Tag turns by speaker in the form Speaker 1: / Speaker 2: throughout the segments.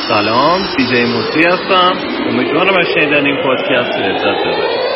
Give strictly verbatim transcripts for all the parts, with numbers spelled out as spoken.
Speaker 1: سلام، دیجی موسی هستم. امیدوارم از شنیدن این پادکست لذت ببرید.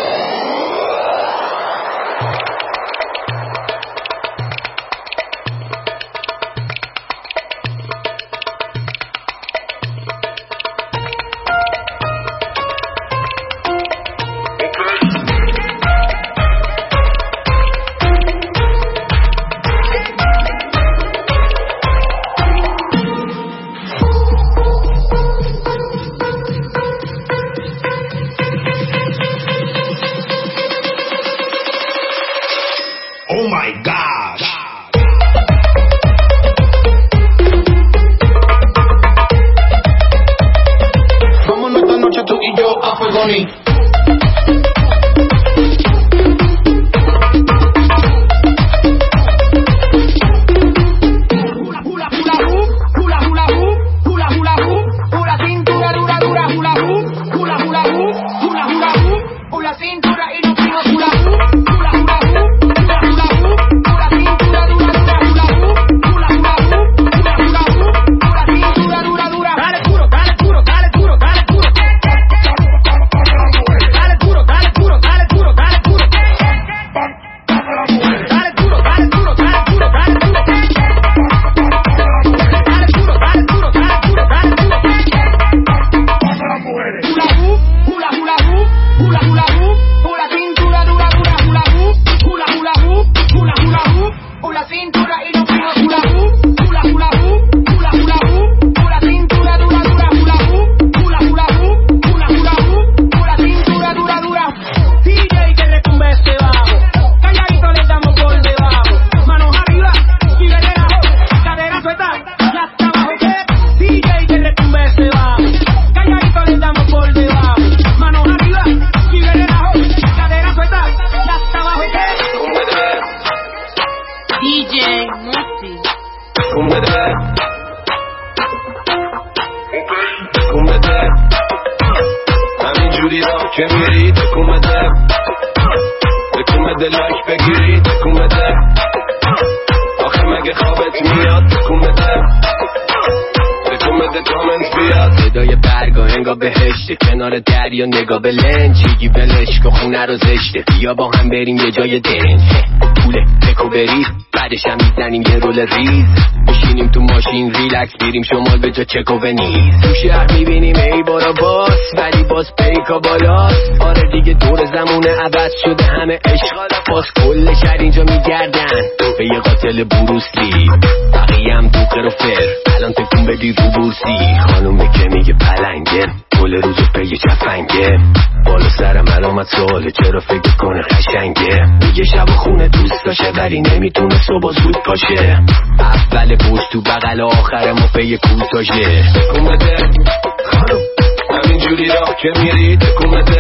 Speaker 2: دریا نگاه به لنج چیگی بلش که خونه رو زشته بیا با هم بریم یه جای دنج پوله بکو بریز بعدش هم میزنیم یه رول ریز میشینیم تو ماشین ریلکس بیریم شمال به جا چک و ونیز تو شهر میبینیم ای بارا باس ولی باز پیکا بالاست آره دیگه دور زمونه عوض شده همه اشغال باز کل شهر اینجا میگردن به یه قاتل بروسلی بقیه هم دوقه و فر الان تکون بدی رو بورسی خانومه که میگه پلنگه کل روزو پیگه چفنگه بالا سرم علامت سواله چرا فکر کنه قشنگه میگه شب و خونه دوست داشه ولی نمیتونه صبح زود پاشه اول پشت تو بغل آخر ما پی کوتاشه تکون بده خانوم همینجوری راه که میری تکون بده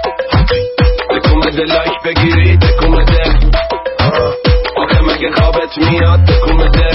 Speaker 2: تکون بده لایک بگیری تکون بده آخه مگه خوابت میاد تکون بده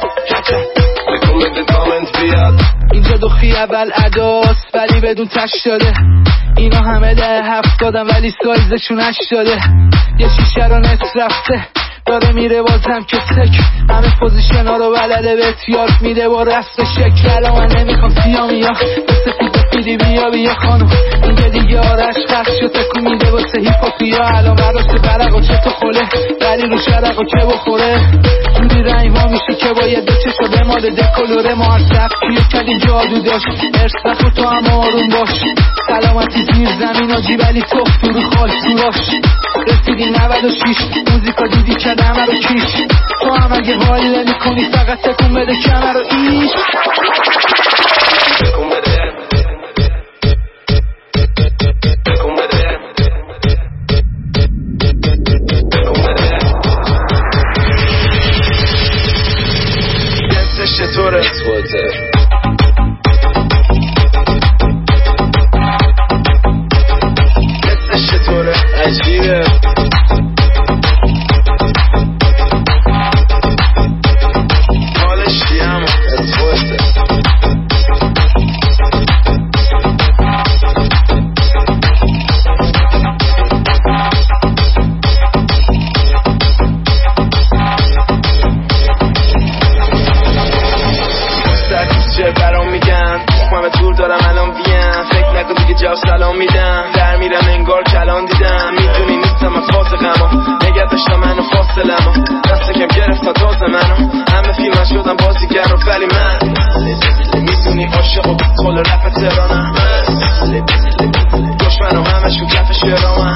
Speaker 2: تکون بده کامنت بیاد
Speaker 3: اینجا دخی اول اداست ولی بدون تش داده اینا همه ده هفت دادن ولی سایزشون اش داده یه شیشه رو نصف رفته داره میره بازم که سک همه پوزیشن ها رو بلده به تیارت میده با رسم شکل الان من نمیخوام سیامیا مثل فیده فیدی بیا بیا خانم اینجا دیگه آرش خرش شد تکو میده واسه هیپاپیا الان براست برق و چه تو خوله ولی رو شرق و که بخوره جوری رنگ ها میشه که باید دو چشا به مال دکلوره ما هر سبکیو کلی جادو داشت ارسخ و تو هم آروم باش سلامتی زیر زمین آجی ولی تو تو رو خال سوراش رسیدی نود و شیش موزیکا دیدی که همه رو کیش تو هم اگه حالی نمی کنی فقط تکون بده کمه رو ایش
Speaker 2: تکون بده تکون بده تکون بده دستش چطوره دستش چطوره عجیبه
Speaker 4: همه دور دارم الان ویم، فکر نکن دیگه جواب سلام میدم، در میرم انگار کلان دیدم، میدونی نیستم من فاسقمو، نگه داشتم منو فاصلمو، دست کم گرفتن تازه منو، همه فیلم شدم بازیگر ولی من میدونی عاشق و کل رپ تهرانم، دشمنم همشون کف شرامم،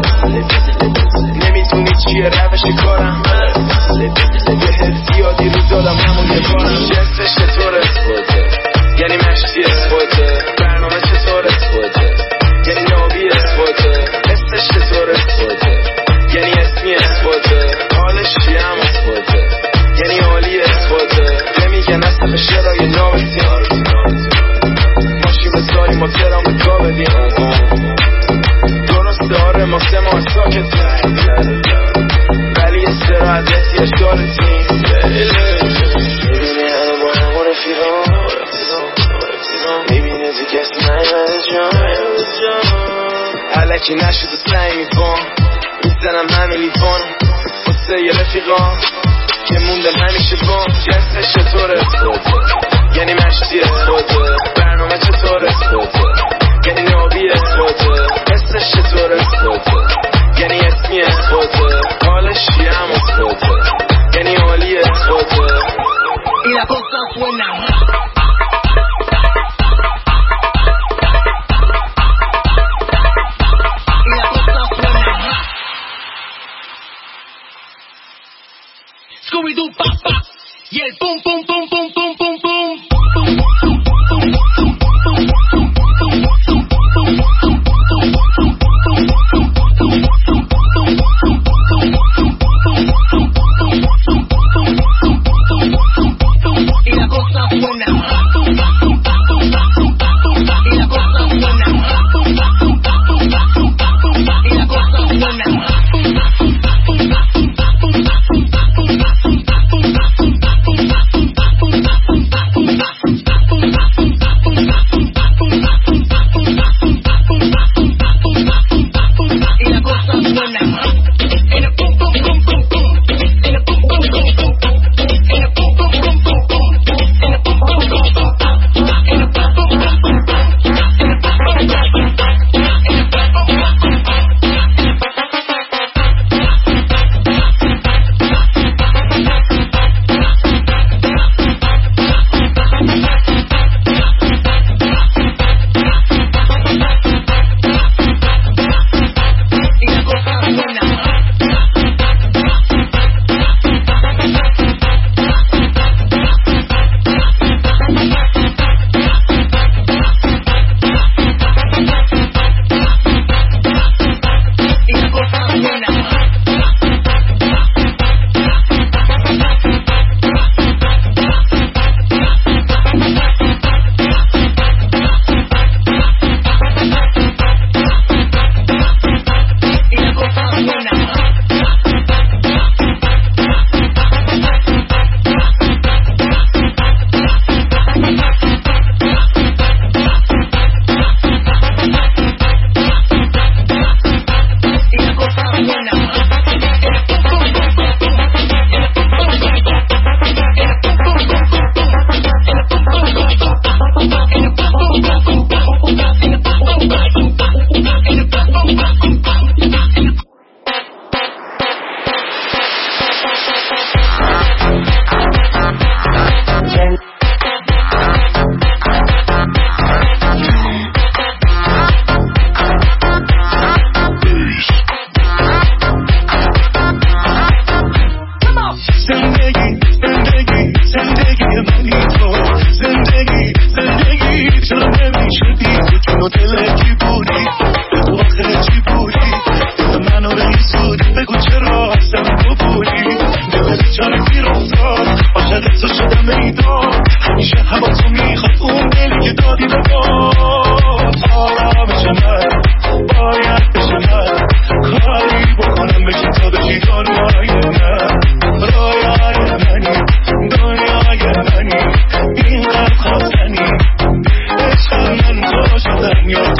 Speaker 4: نمیدونی چیه روش کارم، یه حس زیادی رو دادم همون یه بارم. جنسش چطوره؟ یعنی مشتی اسفاته، برنامه چطوره؟ یعنی نابی اسفاته، اسمش چطوره؟ یعنی اسمی اسفاته، حالش چیه هم اسفاته، یعنی عالی اسفاته، نمیگن اصلا به شرای نامتیم، ماشی بذاری ما ترام بگاه بدیم، درسته آره ما سه ماه ساکتیم، ولی استراحت احتیاج داره تیم، میبینی همه با همون رفیقان، میبینی تو کسی نیمده جان، علکی نشد و سعی میبان، میزنم همه لیوان واسه یه رفیقان که موندن همیشه بان. جنسش چطوره؟ یعنی مشتی اسفاته، برنامه چطوره؟ یعنی نابی اسفاته، اسمش چطوره؟ یعنی اسمی اسفاته، حالش چیه هم اسفاته، یعنی عالی اسفاته.
Speaker 2: Y la cosa suena Scooby-Doo, pa, pa, y el pum, pum, pum, pum, pum, pum, pum. Y la cosa suena. Y la cosa suena. Y la cosa suena.
Speaker 5: You're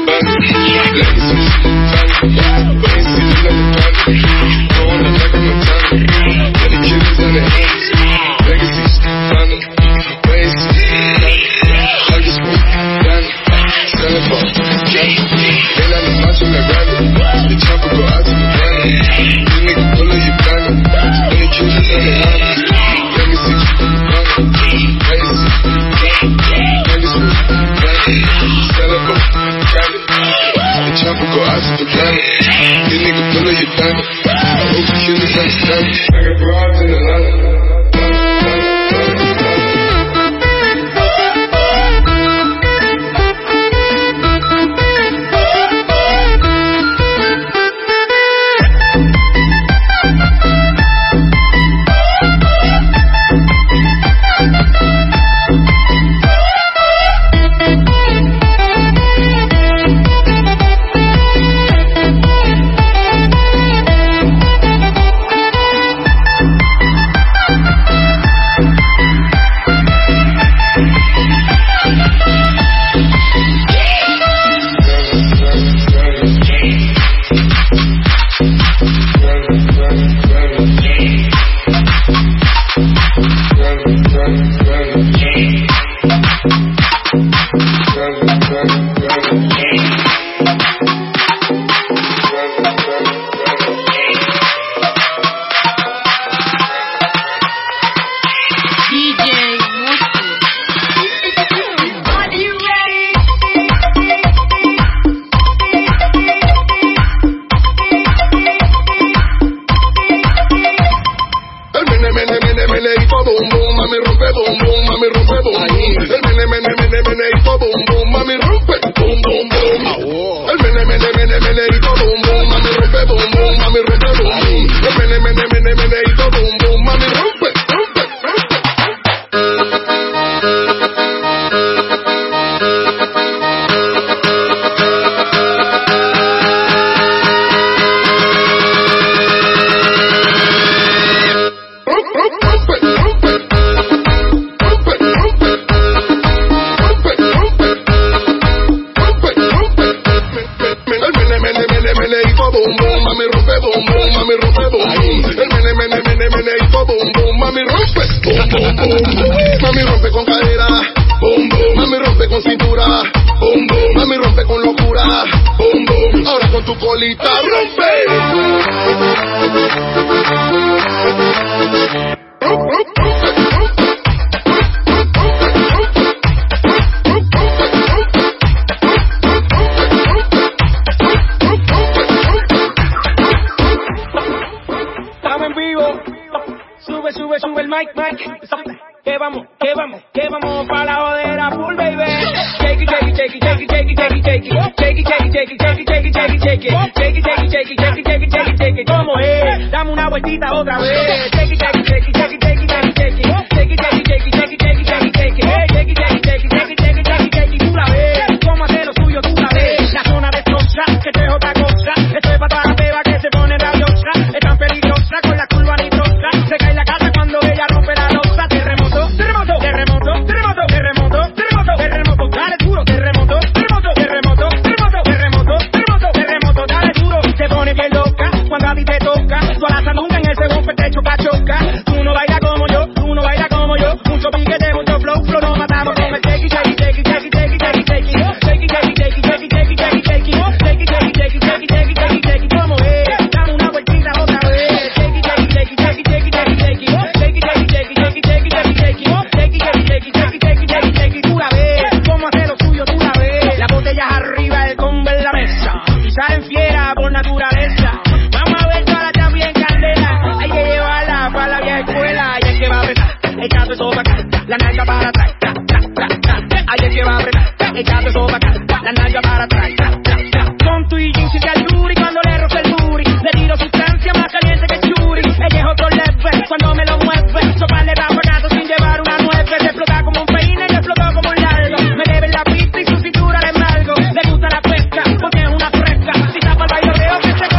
Speaker 5: Que se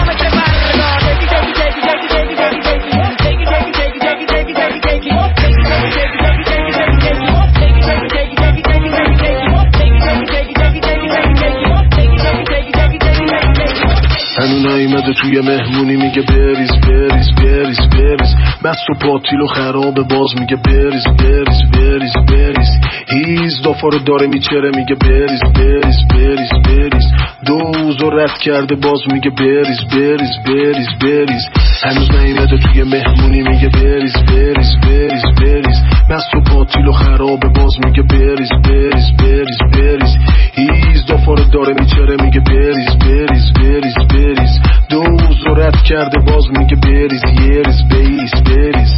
Speaker 5: هنو نیمده توی مهمونی میگه بریز بریز بریز بریز مست و پاتیل و خرابه باز میگه بریز بریز بریز بریز هیز دافا رو داره میچره میگه بریز بریز بریز بریز دوز و رد کرده باز میگه بریز بریز بریز بریز هنوز نیمده توی مهمونی میگه بریز بریز بریز بریز مست و پاتیل و خرابه باز میگه بریز بریز بریز بریز هیز دافا رو داره میچره میگه بریز بریز بریز بریز دوز و رد کرده باز میگه بریز یریز بریز بریز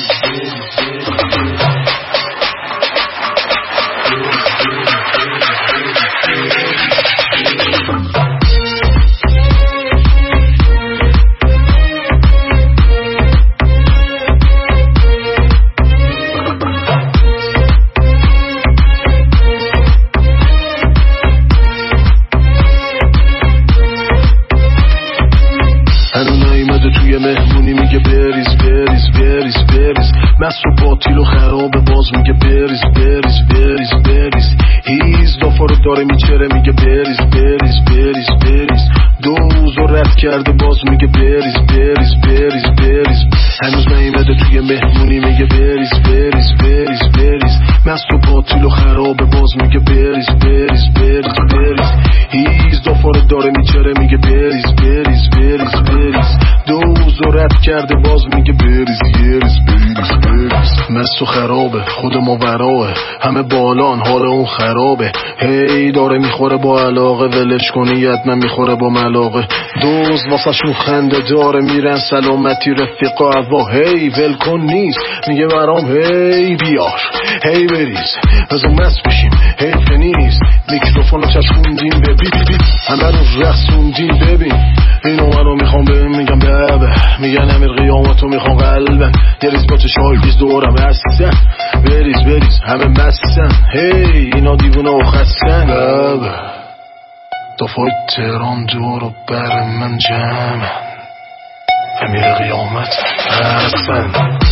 Speaker 5: مهمونی میگه بریز بریز بریز بریز مست و باطیل و خرابه باز میگه بریز بریز بریز بریز هیز دافا رو داره میچره میگه بریز بریز بریز بریز دوز و رد کرده باز میگه بریز بریز بریز بریز هنوز نیمده توی مهمونی میگه بریز بریز بریز بریز مست و باطیل و خرابه باز میگه بریز بریز بریز بریز هیز دافا رو داره میچره میگه بریز بریز بریز بریز دوز و رد کرده باز میگه بریز یریز بریز بریز مست و خرابه خود ما وراه همه بالان حال اون خرابه هی داره میخوره با علاقه ولش کنی حتما میخوره با ملاقه دوز واسه شون خنده داره میرن سلامتی رفیقا هوا هی ول کن نیست میگه برام هی بیار هی بریز بزن مست بشیم حیف نیست میکروفون رو چشوندیم به بی بی بی همه رو رخصوندیم ببین اینو منو میخوام بهم میگم بابه میگن امیر قیامتو میخوام قلبم یه ریز با چشای بیز دورم هستن بریز بریز همه مستن هی اینا دیوونه و خستن بابه دفعه تهران دور و بر من جمعن امیر قیامت هستن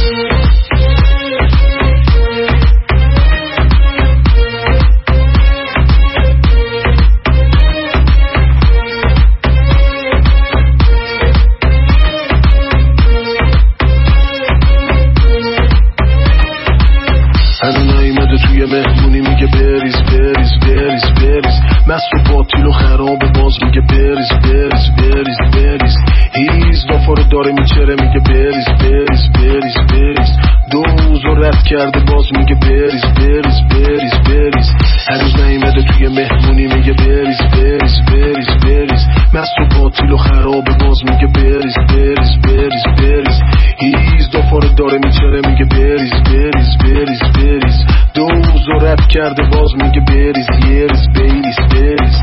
Speaker 5: توی مهمونی میگه بریز بریز بریز بریز مست و باطیل و خرابه باز میگه بریز بریز بریز بریز هیز دافا رو داره میچره میگه بریز بریز بریز بریز دوز و رد کرده باز میگه بریز بریز بریز بریز هنوز نیمده توی مهمونی میگه بریز بریز بریز بریز مست و باطیل و خرابه باز میگه بریز بریز بریز بریز هیز دافا رو داره میچره میگه بریز بریز بریز بریز دوز و رد کرده باز میگه بریز یریز بریز بریز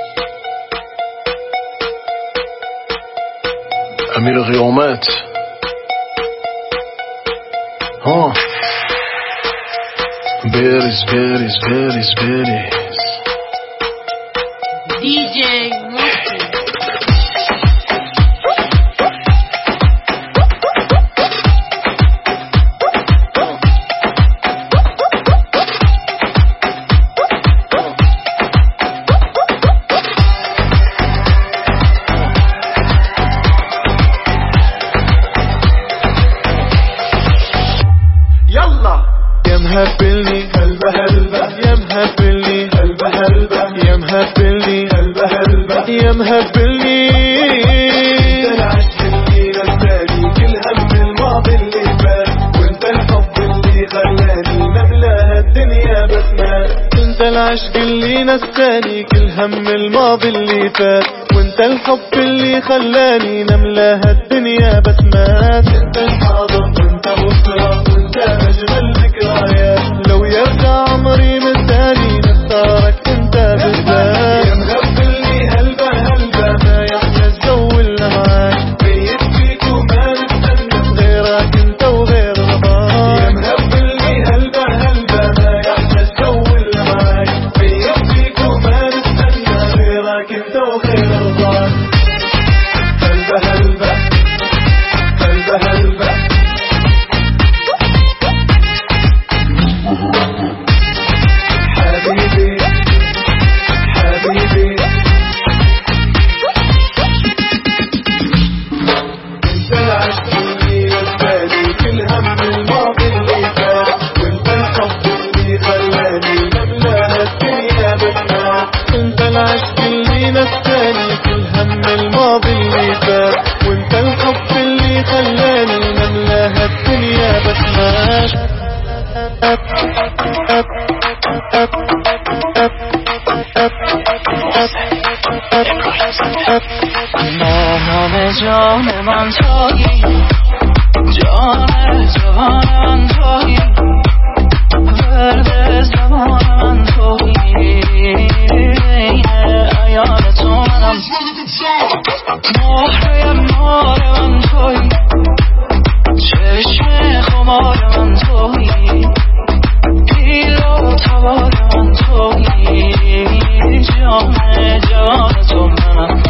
Speaker 5: امیر قیامت ها بریز بریز بریز بریز
Speaker 6: دی جی
Speaker 7: مهبلني هلبة هلبة يا مهبلني هلبة هلبة يا مهبلني هلبة هلبة يا مهبلني انت العشق اللي نساني كل هم الماضي اللي فات وانت الحب اللي خلاني نملاها الدنيا بسمات انت العشق اللي نساني كل هم الماضي اللي فات وانت الحب اللي خلاني نملاها الدنيا بسمات انت الحاضر وانت بكرة وانت اجمل ذكريات لو يرجع عمري من ثاني نختارك انت بالذات يا مغفلني هلبة هلبة ما يحلى الجو اللي معاك بيت فيك وما نستنى غيرك انت وغير رضاك يا مغفلني هلبة هلبة ما يحلى الجو اللي معاك بيت فيك وما نستنى غيرك انت وغير رضاك هلبة هلبة هلبة هلبة حبيبي حبيبي
Speaker 6: همه جان من تویی جان جوان من تویی ورد زمان من تویی ایان تو منم مهره مار من تویی چشم خمار من تویی دیل و تبار من تویی جان جوان تو منم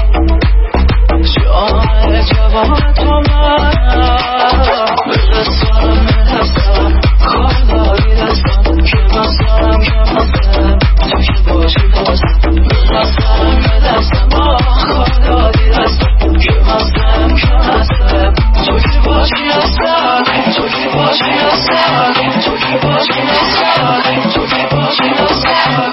Speaker 6: جان جوان تو منم بدستم بدستم خدایی دستم که بستم که بستم تو که باشی بستم بدستم بدستم خدایی دستم که بستم که بستم تو که باشی دستم تو که باشی دستم تو که باشی دستم تو که باشی دستم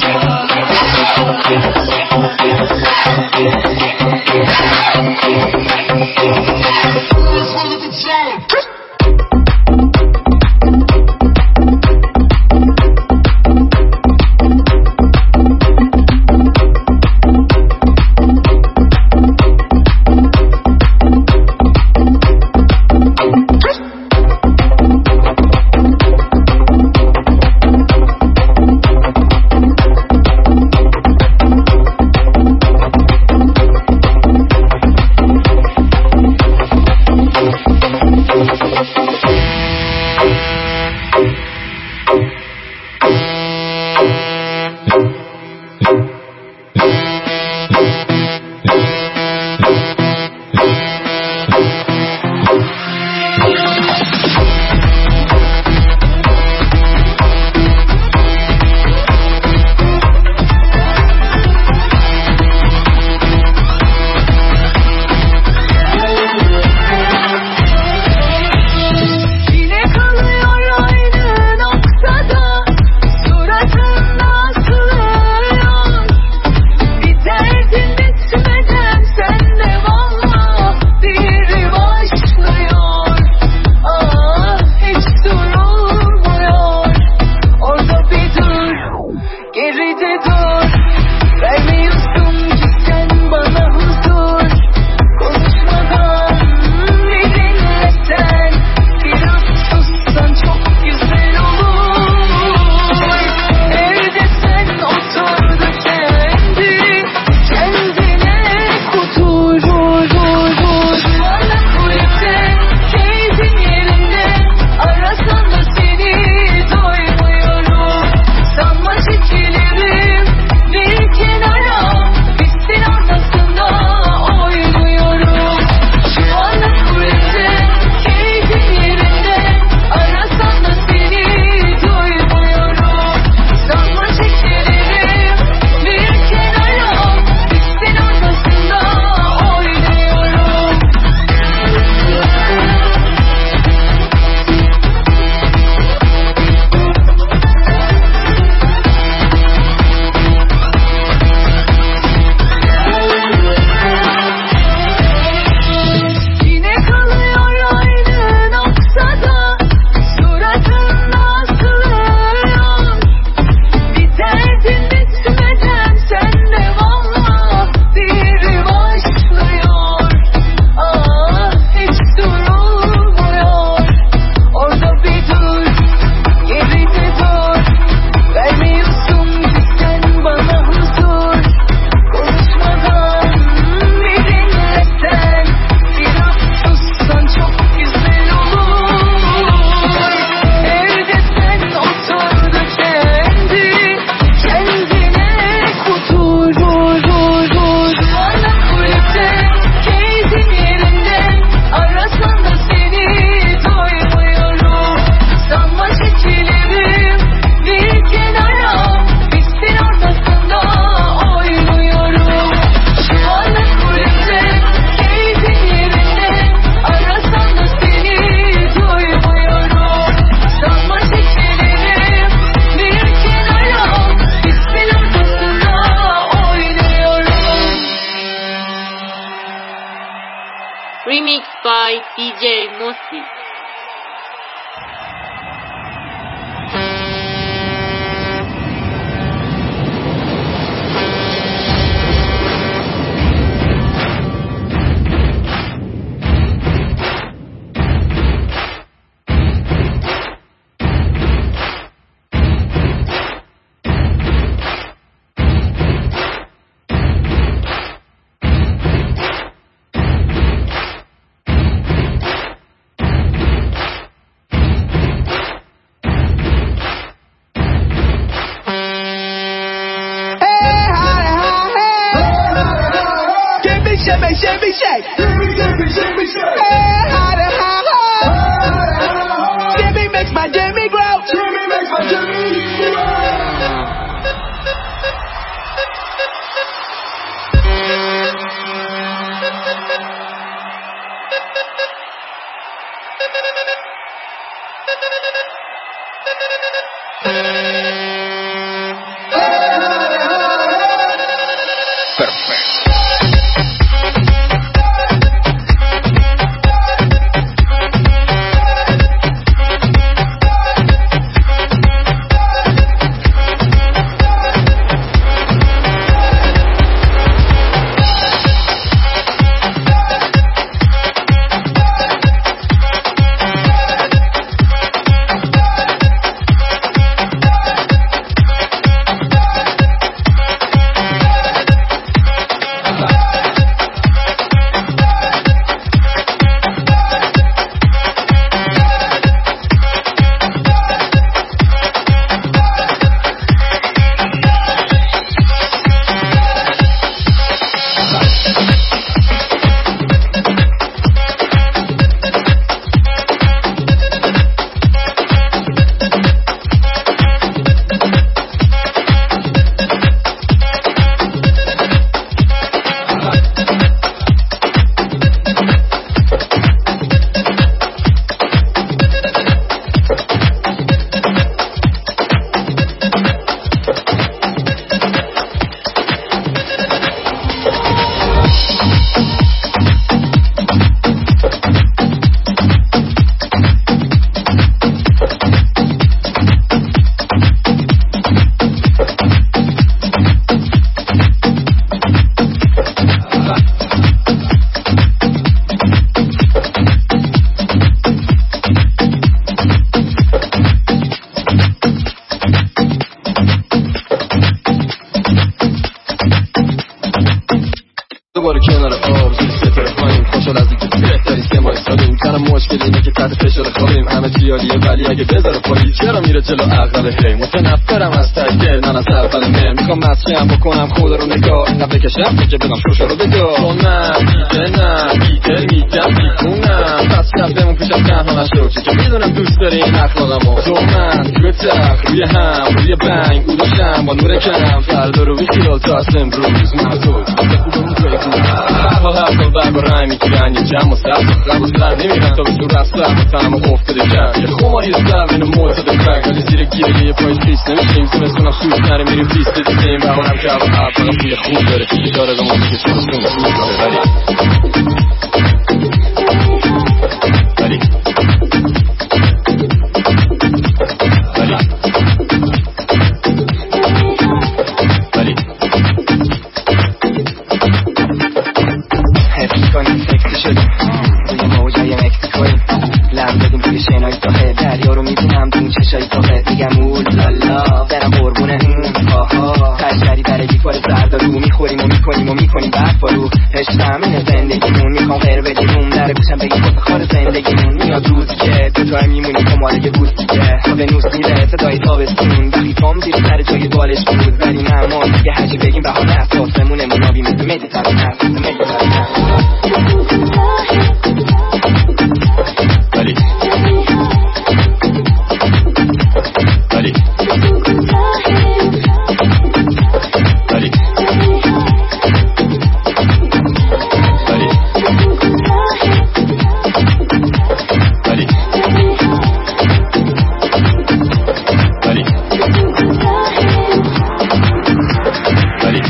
Speaker 8: by D J Mosi.
Speaker 3: shimmy, shimmy, shake. Shimmy, shimmy, shimmy, shake. Hey, harder, harder. Jimmy makes my Jimmy grow. Jimmy makes my Jimmy grow.
Speaker 9: دوباره کنار آب زیر ستاره پایین خوشحال از اینکه بهتری سه ماه سالیم تنها مشکل اینه که تحت فشار خوابیم همه چیالیه ولی اگه بذاره پایی چرا میره جلو عقل هی متنفرم از تشکیل من از اول مر میخوام مسخیم بکنم خدا رو نگاه اینقدر بکشم که بدم شوشا رو بگاه چون من دیگه نه دیگه میگم دیگونم پس شبمون پیشم تنها نشو چه که میدونم دوست داری این اخلاقمو تو من روی تخت روی هم روی بنگ او داشتم با نور کم فردا رو بیخیال تا از امروز من تو هر هر سال برگ و رای میگیرن یه جمع و سر قبل و سر نمیرن تا به تو رستم و تنم و افتاده کرد یه خماری سر اینو معتده کرد ولی زیر گیره یه پای پیس نمیشیم سمس کنم سوز نره میریم پیس دیدیم بهارم که اول هر فقط توی خوب داره توی داره و موسیقی سوز کنم سوز داره ولی ولی ولی
Speaker 2: کنیم سکسی شدیم روی موجای مکسیکویم لم دادیم توی شنای ساحل دریا رو میبینم دون چشای ساحل میگم اولالا برم قربونه اون هاها تشتری برگی کار زرد رو میخوریم و میکنیم و میکنیم برفا رو عشقم اینه زندگیمون میخوام غیر بدیمون در گوشم بگی خود خار زندگیمون میاد روزی که تو جای میمونی تو ماله بوز دیگه تا به نوز میره صدای تابستون وقتی تام زیر سر جای بالش بود ولی نه ما دیگه هرچی بگیم بهانه است آسمونه منابی مثل مدیترانه است مثل مدیترانه
Speaker 9: ولی ولی ولی ولی ولی ولی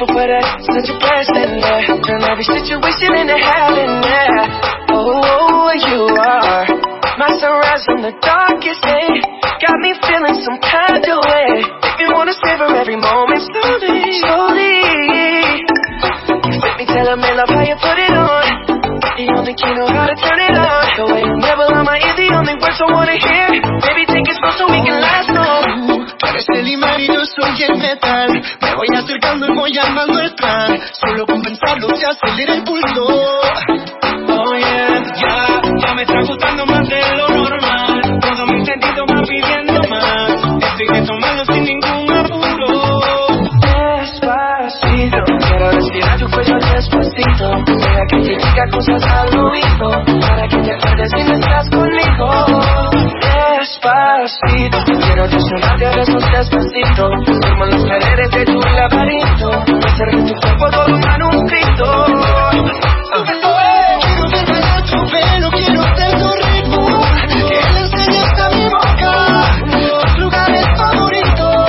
Speaker 4: grateful for that, such a blessing, yeah. Turn every situation into heaven, yeah. Oh, you are my sunrise on the darkest day. Got me feeling some kind of way. Make me wanna savor every moment slowly, slowly. You fit me, tell me love how you put it on. The only key know how to turn it on. The way you never on my ear, the only words I wanna hear. Baby, take it slow so we can last long.
Speaker 10: Tú eres el imán y yo soy el metal. Me voy acercando y voy armando el plan. Solo con pensarlo se acelera el pulso.
Speaker 4: Oh yeah, ya, ya me está gustando más de lo normal. Todos mis sentidos van pidiendo más. Esto hay que tomarlo sin ningún apuro. Despacito, quiero respirar tu cuello despacito. Deja que te diga cosas al oído, para que te acuerdes si no estás conmigo. Despacito, quiero desnudarte a besos despacito. Forman las paredes de tu laberinto. Hacer de tu cuerpo todo un manuscrito.
Speaker 10: Quiero ver bailar tu pelo, quiero ser tu ritmo. Que le enseñes a mi boca tus lugares favoritos.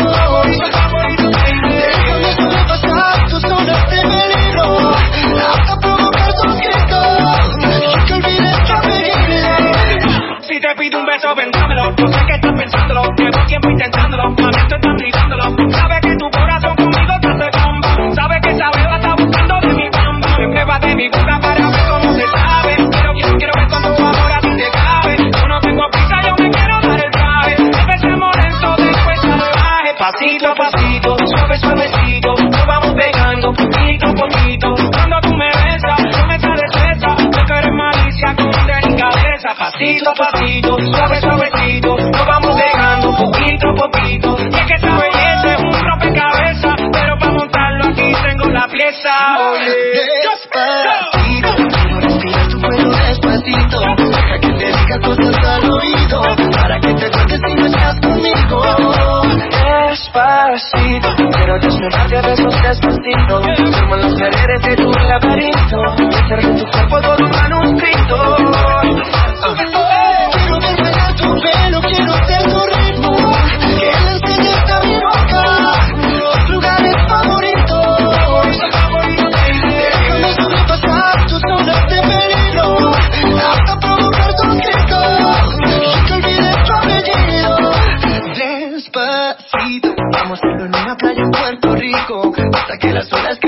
Speaker 10: Déjame sobrepasar tus zonas de peligro, hasta provocar tus gritos y que olvides que pedirle.
Speaker 4: Si te pido un beso, vendámelo. No sé que estás pensándolo, llevo tiempo intentándolo. A mí estoy tan gritándolo. Sabes que tu corazón conmigo te hace bomba. Sabes que esa beba está buscando de mi bamba. Me prueba de mi boca para ver cómo se sabe. Pero quiero, quiero ver cuánto amor a ti te cabe. Yo no tengo prisa, yo me quiero dar el traje. Empecemos lento, después salvaje. Pasito a pasito, suave, suavecito. Nos vamos pegando poquito a poquito. Cuando tú me besas, no me sale fresa. Porque eres malicia con delicadeza. Pasito a pasito, suave, suavecito. Nos vamos pegando poquito a poquito. Y es que esa belleza es un rompecabezas. Pero para montarlo aquí tengo la pieza.
Speaker 10: Despacito, quiero respirar tu cuello despacito. Deja que te diga cosas al oído, para que te acuerdes si no estás conmigo.
Speaker 4: Despacito, quiero desnudarte a besos despacito. Forman las paredes de tu laberinto. Hacer de tu cuerpo todo un manuscrito.
Speaker 10: Quiero ver bailar tu pelo, quiero ser tu ritmo. Que le enseñes a mi boca los lugares favoritos. Déjame sobrepasar tus zonas de peligro, hasta provocar tus gritos y que olvides tu apellido. Despacito, vamos a hacerlo en una playa en Puerto Rico, hasta que las olas